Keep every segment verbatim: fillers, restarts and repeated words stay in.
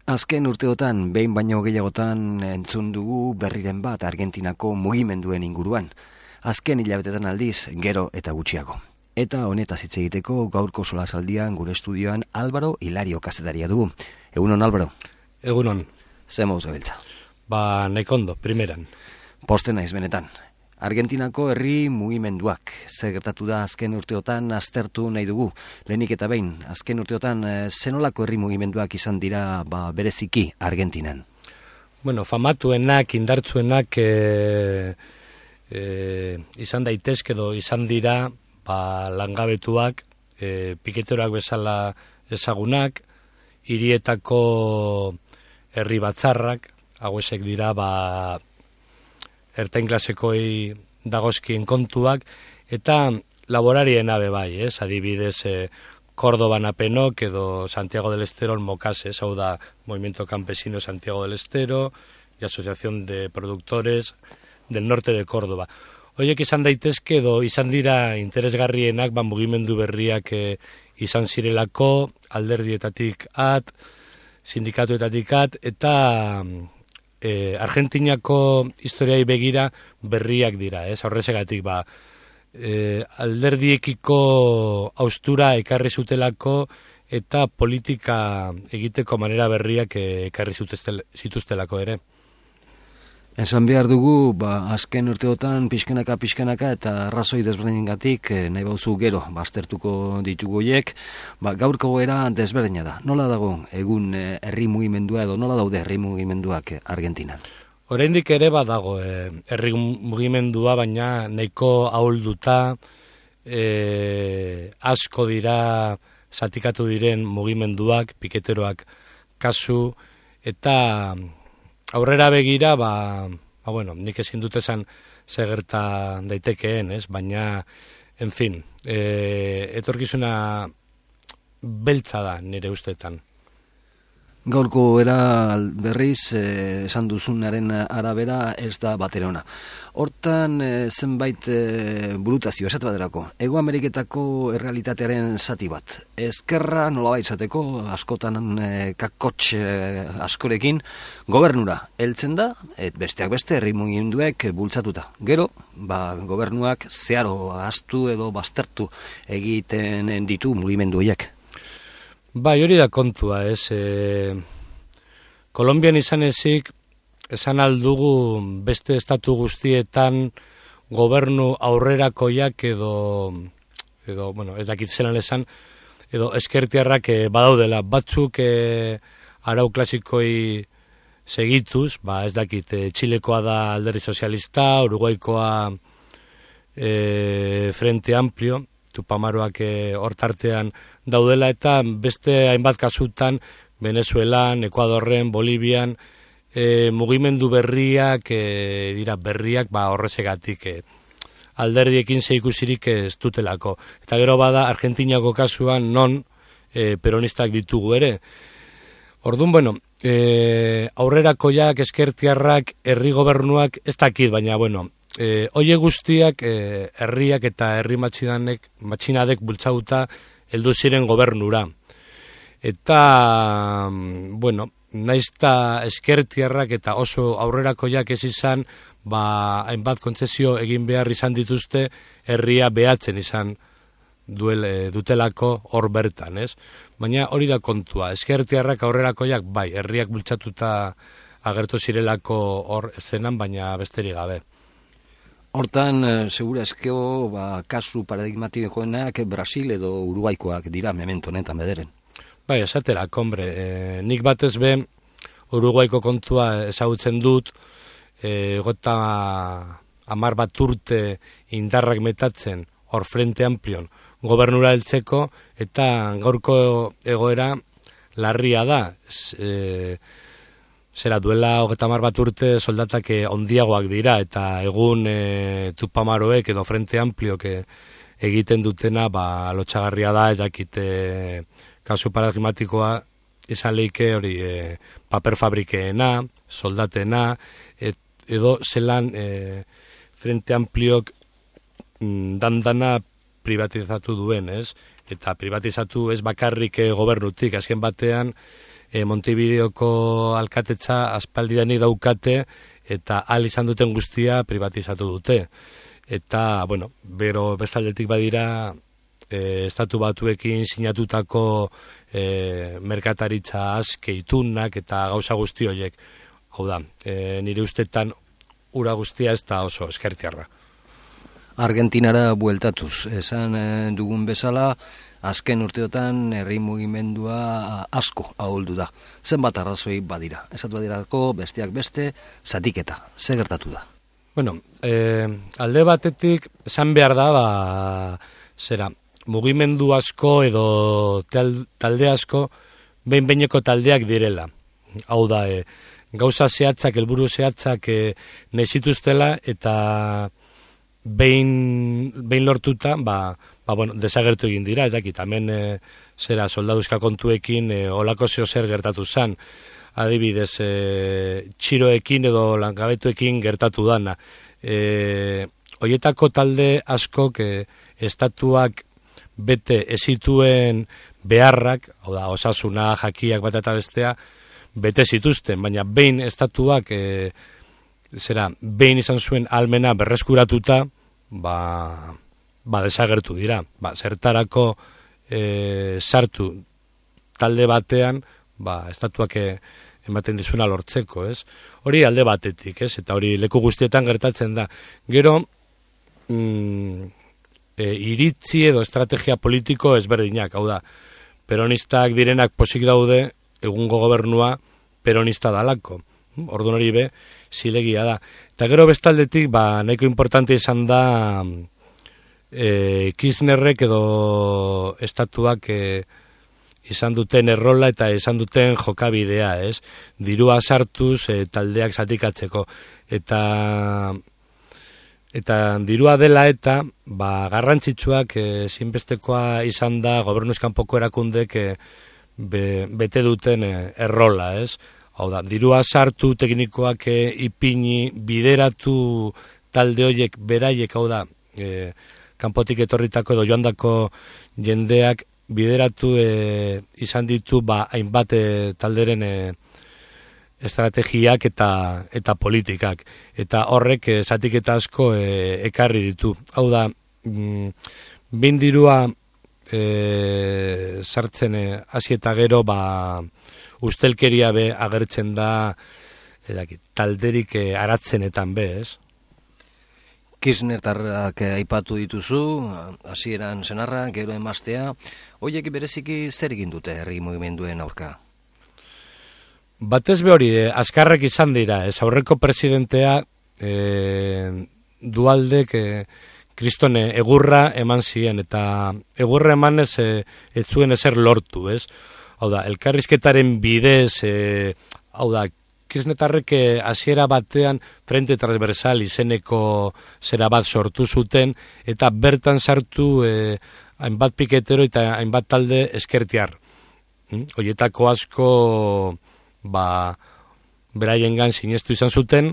Azken urteotan, behin baino gehiagotan entzun dugu berriren bat Argentinako mugimenduen inguruan. Azken hilabetetan aldiz, gero eta gutxiago. Eta honetaz hitz egiteko gaurko solasaldian gure estudioan Álvaro Hilario kazetaria dugu. Egunon, Álvaro? Egunon. Ze moduz gabiltza? Ba, nekondo, primeran. Posten naiz benetan. Argentinako herri mugimenduak zer gertatu da azken urteotan aztertu nahi dugu. Lehenik eta behin, azken urteotan zenolako herri mugimenduak izan dira ba, bereziki Argentinan? Bueno, famatuenak, indartsuenak e, e, izan daitezke edo izan dira ba, langabetuak, e, piketorak bezala ezagunak, hirietako herri batzarrak, hauesek dira ba, ertain klasekoi dagozkien kontuak, eta laborarien abe bai, ez? Adibidez, eh, Córdoba Napenok edo Santiago del Estero Mocases, hau da Movimiento Campesino Santiago del Estero y Asociación de Productores del Norte de Córdoba. Hoiek izan daitezke edo izan dira interesgarrienak ba, mugimendu berriak eh, izan zirelako, alderdietatik at, sindikatuetatik at, eta E, Argentinako historiai begira berriak dira, ez? Horrezegatik, ba, e, alderdiekiko haustura ekarri zutelako eta politika egiteko manera berriak ekarri zituztelako ere. Esan behar dugu, ba, azken urteotan pixkanaka, pixkanaka eta arrazoi desberdinengatik eh, nahi bauzu gero baztertuko ditugu horiek, ba, gaurko era desberdina da. Nola dago egun eh, herri mugimendua edo nola daude herri mugimenduak eh, Argentinan? Oraindik ere badago eh, herri mugimendua, baina nahiko ahulduta, eh, asko dira zatikatu diren mugimenduak, piketeroak kasu, eta aurrera begira, ba, ba bueno, nik ezin dut esan segerta daitekeen, ez? Baina, en fin, e, etorkizuna beltza da nire ustetan. Gaurko era berriz, eh, esan duzunaren arabera ez da baterona. Hortan eh, zenbait eh, burutazio, esat baterako, Hego Ameriketako errealitatearen zati bat. Ezkerra nolabait zateko, askotan eh, kakotx eh, askorekin, gobernura heltzen da, et besteak beste herri mugimenduek bultzatuta. Gero, ba, gobernuak zeharo ahaztu edo baztertu egiten ditu mugimendu horiek. Bai, hori da kontua, ez. E, Kolombian izan ezik, esan aldugu beste estatu guztietan gobernu aurrerakoiak edo, edo bueno, ez dakit zelan esan, edo eskertiarrak e, badaudela. Batzuk e, arau klasikoi segituz, ba ez dakit, e, Txilekoa da Alderdi Sozialista, Uruguaikoa e, Frente Amplio, Tupamaroak hortartean daudela, eta beste hainbat kasutan Venezuelan, Ekuadorren, Bolivian, e, mugimendu berriak, e, dira berriak, ba horrezegatik e, alderdiekin zeikusirik ez dutelako. Eta gero bada Argentinako kasuan non e, peronistak ditugu ere. Orduan, bueno, e, aurrerakoiak, eskertiarrak, herri gobernuak, ez dakit, baina, bueno, E, oie guztiak e, herriak eta herri matxinanek, matxinadek bultzauta heldu ziren gobernura. Eta, bueno, naizta eskertiarrak eta oso aurrerakoiak ez izan, ba, hainbat kontzesio egin behar izan dituzte, herria behatzen izan duel, e, dutelako hor bertan, ez? Baina hori da kontua, eskertiarrak aurrerakoiak, bai, herriak bultzatuta agertu zirelako hor zenan, baina besterik gabe. Hortan, segura eskeo, ba, kasu paradigmatikoenak Brasil edo Uruguaikoak dira memento honetan bederen. Bai, esaterak, hombre, e, nik batez be Uruguaiko kontua ezagutzen dut, e, gota amar bat urte indarrak metatzen hor Frente Amplion gobernura heltzeko, eta gaurko egoera larria da, e, zera duela hogeita hamar bat urte soldatak ondiagoak dira, eta egun e, Tupamaroek edo Frente Ampliok e, egiten dutena ba, lotxagarria da, eta kite kasu paradigmatikoa izan leike hori e, paper fabrikeena, soldatena, et, edo zelan e, Frente Ampliok mm, dandana privatizatu duen, ez? Eta privatizatu ez bakarrik e, gobernutik, azken batean e, Montevideoko alkatetza aspaldidanik daukate eta ahal izan duten guztia privatizatu dute. Eta, bueno, bero bestaldetik badira e, estatu batuekin sinatutako e, merkataritza aske itunak eta gauza guzti horiek. Hau da, e, nire ustetan ura guztia ez da oso eskertiarra. Argentinara bueltatuz, esan e, dugun bezala, azken urteotan herri mugimendua asko ahuldu da. Zenbat arrazoi badira. Esatu badirako besteak beste zatiketa. Ze gertatu da? Bueno, eh, alde batetik esan behar da, ba, zera, mugimendu asko edo talde asko behin-behineko taldeak direla. Hau da, e, gauza zehatzak, helburu zehatzak e, nezituztela eta behin, behin lortuta, ba, ba, bueno, desagertu egin dira, ez dakit, hemen e, zera, soldaduzka kontuekin e, olako zeo zer gertatu zan. Adibidez, e, txiroekin edo langabetuekin gertatu dana. E, Oietako talde askok e, estatuak bete ezituen beharrak, hau da, osasuna, jakiak bat eta bestea, bete zituzten, baina behin estatuak e, zera, behin izan zuen almena berreskuratuta, ba, ba desagertu dira. Ba, zertarako e, sartu talde batean, ba, estatuak e, ematen dizuna lortzeko, ez? Hori alde batetik, ez? Eta hori leku guztietan gertatzen da. Gero, mm, e, iritzi edo estrategia politiko ezberdinak, hau da, peronistak direnak posik daude, egungo gobernua peronista dalako. Orduan hori be, zilegia da. Eta gero bestaldetik, ba, nahiko importante izan da e, Kirchnerrek edo estatuak e, izan duten errola eta izan duten jokabidea, ez? Dirua sartuz e, taldeak zatikatzeko. Eta eta dirua dela eta ba, garrantzitsuak e, zinbestekoa izan da gobernuzkanpoko erakundek e, be, bete duten e, errola, ez? Hau da, dirua sartu teknikoak e, ipini, bideratu talde horiek beraiek, hau da, e, kanpotik etorritako edo joandako jendeak bideratu e, izan ditu ba, hainbat e, talderen e, estrategiak eta eta politikak. Eta horrek e, zatiketa asko e, ekarri ditu. Hau da, mm, bin dirua e, sartzen e, hasi eta gero ba, ustelkeria be agertzen da edakit, talderik e, aratzenetan be, ez? Kirchnertarrak aipatu dituzu, hasieran senarra, gero emaztea, horiek bereziki zer egin dute herri mugimenduen aurka? Batez be hori, eh, azkarrek izan dira, ez aurreko presidentea eh, dualdek eh, kristone egurra eman ziren, eta egurra eman ez, eh, ez zuen ezer lortu, ez? Hau da, elkarrizketaren bidez, eh, hau da, Kirchnertarrek hasiera batean frente transversal izeneko zera bat sortu zuten eta bertan sartu eh, hainbat piketero eta hainbat talde eskertiar. Hm? Hoietako asko ba, beraiengan sinestu izan zuten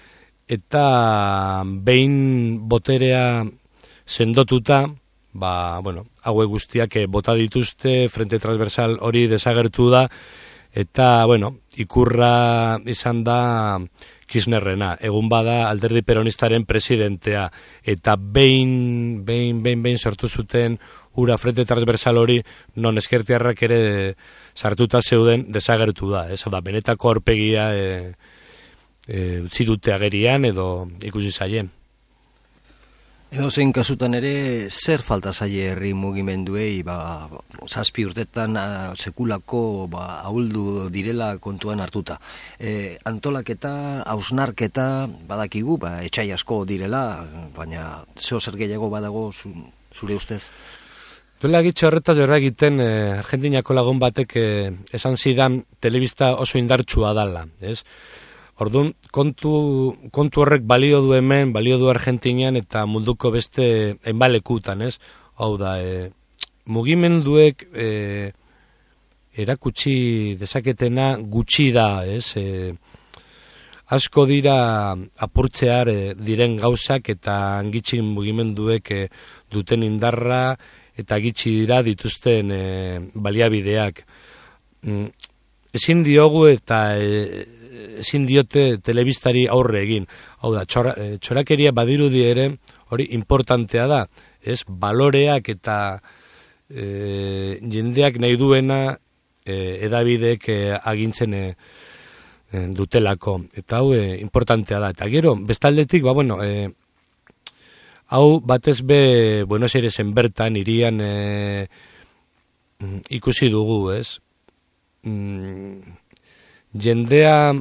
eta behin boterea sendotuta, ba, bueno, haue guztiak bota dituzte, frente transversal hori desagertu da, eta, bueno, ikurra izan da Kirchnerrena, egun bada alderdi peronistaren presidentea, eta behin, behin, behin, behin sortu zuten ura frente transversal hori, non eskertiarrak ere sartuta zeuden desagertu da, ez da, benetako aurpegia e, e, utzi dute agerian edo ikusi zaien. Edo zein kasutan ere, zer falta zaie herri mugimenduei, ba, zazpi urtetan a, sekulako ba, ahuldu direla kontuan hartuta. E, antolaketa, hausnarketa, badakigu, ba, etxai asko direla, baina zeo zer gehiago badago zu, zure ustez? Duela gitxe horretaz jorra egiten, eh, Argentinako lagun batek eh, esan zidan telebista oso indartsua dala, ez? Orduan, kontu, kontu horrek balio du hemen, balio du Argentinian eta munduko beste enbalekutan, ez? Hau da, e, mugimenduek e, erakutsi dezaketena gutxi da, ez? E, asko dira apurtzear e, diren gauzak eta gitxi mugimenduek e, duten indarra eta gitxi dira dituzten e, baliabideak. Mm, ezin diogu eta e, ezin diote telebistari aurre egin. Hau da, txora, e, txorakeria badirudi ere hori importantea da, ez, baloreak eta e, jendeak nahi duena e, edabideek e, agintzen e, e, dutelako. Eta hau e, importantea da. Eta gero, bestaldetik, ba, bueno, e, hau batez be Buenos Airesen bertan, irian e, ikusi dugu, ez? Mm, jendea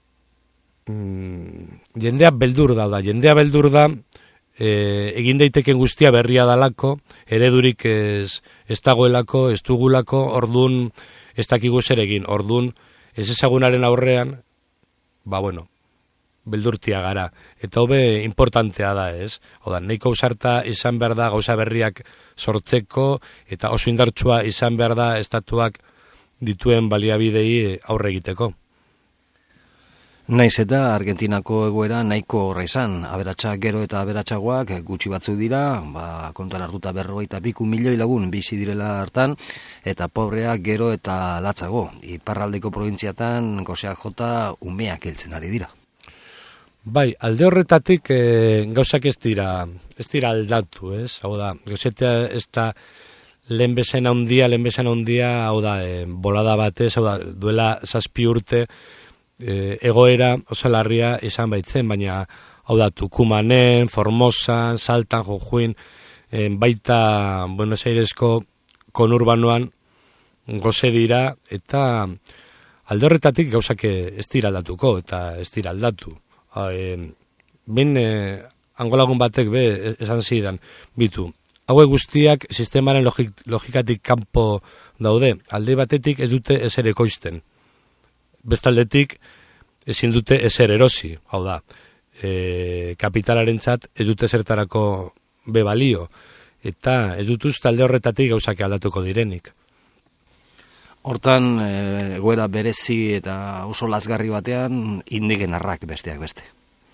mm, jendea beldur da, da. Jendea beldur da, e, egin daiteken guztia berria dalako, eredurik ez, ez dagoelako, ez dugulako, ordun ez dakigu zer egin, ordun ez ezagunaren aurrean, ba bueno, beldurtia gara. Eta hobe importantea da, ez? Oda, nahiko ausarta izan behar da gauza berriak sortzeko, eta oso indartsua izan behar da estatuak dituen baliabidei aurre egiteko. Naiz eta Argentinako egoera nahiko horra izan, aberatsak gero eta aberatsagoak gutxi batzuk dira, ba, kontuan hartuta berrogeita piku milioi lagun bizi direla hartan, eta pobreak gero eta latzago. Iparraldeko probintziatan goseak jota umeak heltzen ari dira. Bai, alde horretatik e, gauzak ez dira, ez dira aldatu, ez? Hau da, gauzetea ez da lehen bezen handia, lehen bezen handia, hau da, e, bolada batez, hau da, duela zazpi urte e, egoera oso larria izan baitzen, baina hau da, Tucumanen, Formosan, Saltan, Jujuin, e, baita Buenos Airesko konurbanoan goze dira, eta alde horretatik gauzak ez dira aldatuko, eta ez dira aldatu. E, ben e, angolagun batek be esan zidan, bitu, hauek guztiak sistemaren logik, logikatik kanpo daude, alde batetik ez dute ezer ekoizten, bestaldetik ezin dute ezer erosi, hau da, e, kapitalarentzat ez dute zertarako be balio, eta ez dut uste alde horretatik gauzak aldatuko direnik. Hortan, egoera berezi eta oso lazgarri batean, indigenarrak besteak beste.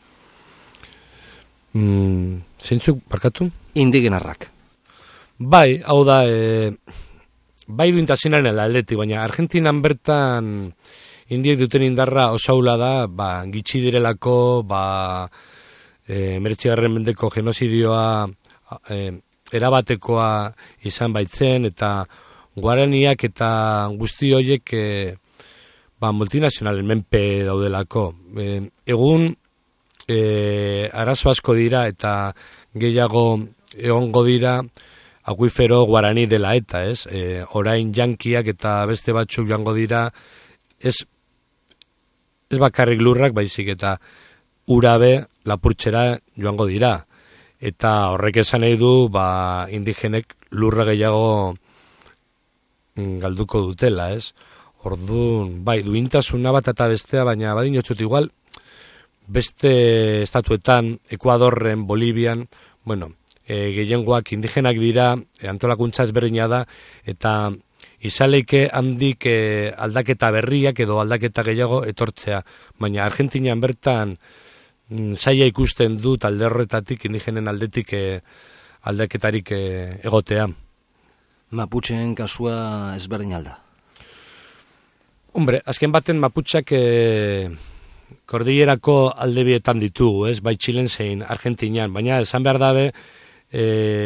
Mm, Zeintzuk, barkatu? Indigenarrak. Bai, hau da, e, bai duintasinaren aldetik, baina Argentinan bertan indiek duten indarra osaula da, ba, gitxi direlako, ba, e, meretzigarren mendeko genozidioa e, erabatekoa izan baitzen, eta guaraniak eta guzti horiek e, ba, multinazionalen menpe daudelako. E, egun e, arazo asko dira eta gehiago egongo dira akuifero guarani dela eta, ez? E, orain jankiak eta beste batzuk joango dira, ez, ez bakarrik lurrak, baizik eta urabe lapurtxera joango dira. Eta horrek esan nahi du, ba, indigenek lurra gehiago galduko dutela, ez? Orduan, bai, duintasuna bat eta bestea, baina badin jotzut igual, beste estatuetan, Ekuadorren, Bolivian, bueno, e, gehiengoak indigenak dira, e, antolakuntza ezberdina da, eta izaleike handik e, aldaketa berriak edo aldaketa gehiago etortzea, baina Argentinian bertan mm, zaila ikusten dut alde horretatik, indigenen aldetik e, aldaketarik e, egotea. Maputxeen kasua ezberdin alda? Hombre, azken baten Maputxak e, kordillerako aldebietan ditugu, ez? Bai Txilen zein Argentinian, baina esan behar dabe e,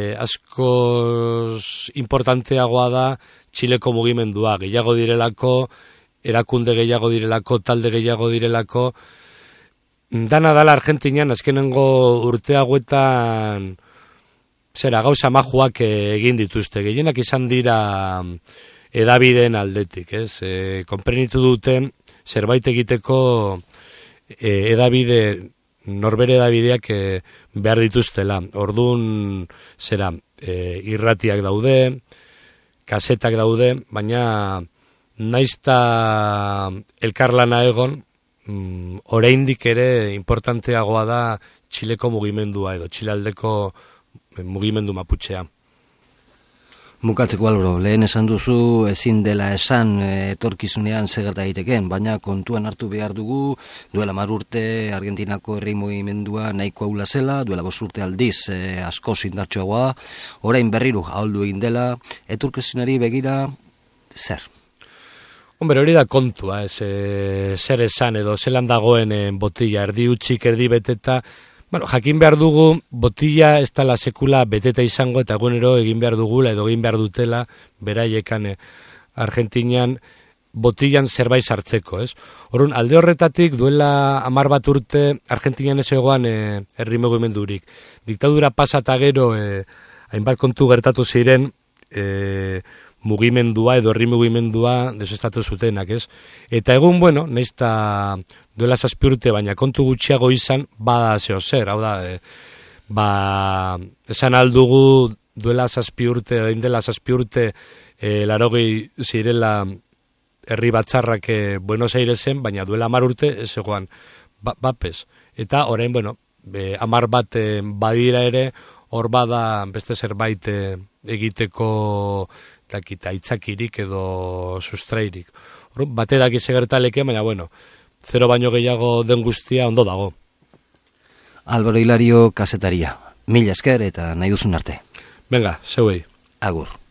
askoz importanteagoa da Txileko mugimendua, gehiago direlako, erakunde gehiago direlako, talde gehiago direlako, dana dala Argentinian azkenengo urte hauetan zera, gauza majuak egin dituzte, gehienak izan dira edabideen aldetik, ez? E, konprenitu duten zerbait egiteko e, edabide, norbere edabideak e, behar dituztela. Orduan, zera, e, irratiak daude, kasetak daude, baina naizta elkarlana egon, mm, oraindik ere importanteagoa da Txileko mugimendua edo Txilaldeko mugimendu maputxea. Bukatzeko Albro, lehen esan duzu ezin dela esan etorkizunean zegerta egiteken, baina kontuan hartu behar dugu, duela mar urte Argentinako herri mugimendua nahiko aula zela, duela bost urte aldiz e, asko zindartxoagoa, orain berriru ahuldu egin dela, etorkizunari begira zer? Hombre, hori da kontua, ez, e, zer esan edo, zelan dagoen e, botila, erdi utxik, erdi beteta. Bueno, jakin behar dugu, botila ez dela sekula beteta izango, eta egunero egin behar dugula edo egin behar dutela, beraiekan e, Argentinian, botilan zerbait sartzeko, ez? Orrun, alde horretatik duela hamar bat urte Argentinian ez egoan e, herri mugimendurik. Diktadura pasata gero e, hainbat kontu gertatu ziren e, mugimendua edo herri mugimendua desestatu zutenak, ez? Eta egun, bueno, nahiz ta duela zazpi urte, baina kontu gutxiago izan, bada zeo zer, hau da, e, ba, esan aldugu duela zazpi urte, egin dela zazpi urte, e, larogei zirela herri batzarrak e, Buenos Airesen, baina duela hamar urte ez egoan ba, bapes. Eta orain, bueno, e, hamar bat e, badira ere, hor bada beste zerbait e, egiteko dakita itzakirik edo sustrairik. Hor, bate dakize gertaleke, baina bueno, zero baino gehiago den guztia ondo dago. Álvaro Hilario, kazetaria. Mila esker eta nahi duzun arte. Venga, zeuei. Agur.